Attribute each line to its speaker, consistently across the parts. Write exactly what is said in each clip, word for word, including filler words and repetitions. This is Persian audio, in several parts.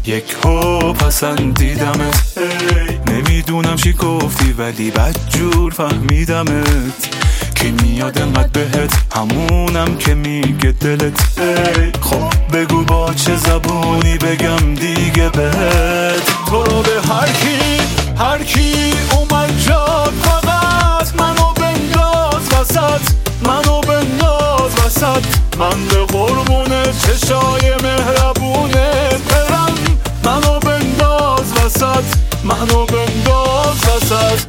Speaker 1: یک هو پسندیدمت. نمیدونم چی گفتی ولی بدجور فهمیدمت. کی میاد انقدر بهت همونم که میگه دلت. خب بگو با چه زبونی بگم دیگه بهت. تو رو به هر کی هر کی اومد جاد فقط منو بنداز وسط، منو بنداز وسط. من به قربون چشای مهربونت برم. منو بنداز وسط، منو بنداز وسط.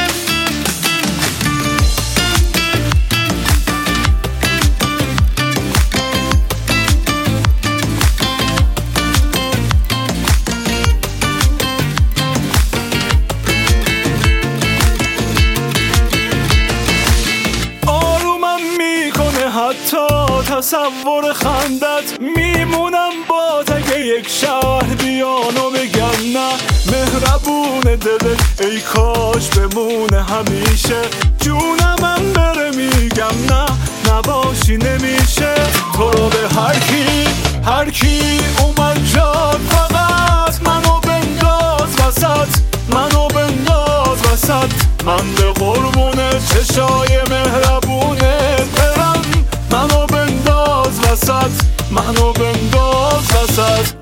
Speaker 1: حتی تصور خندت میمونم با تگه یک شهر بیانو بگم نه. مهربون دلت ای کاش بمونه همیشه. جونمم بره میگم نه نباشی نمیشه. تو رو به هر کی هر کی اومد جاد فقط منو بنداز وسط، منو بنداز وسط. من به قربون چشای مهربونت برم. منو بنداز وسط، منو بنداز وسط.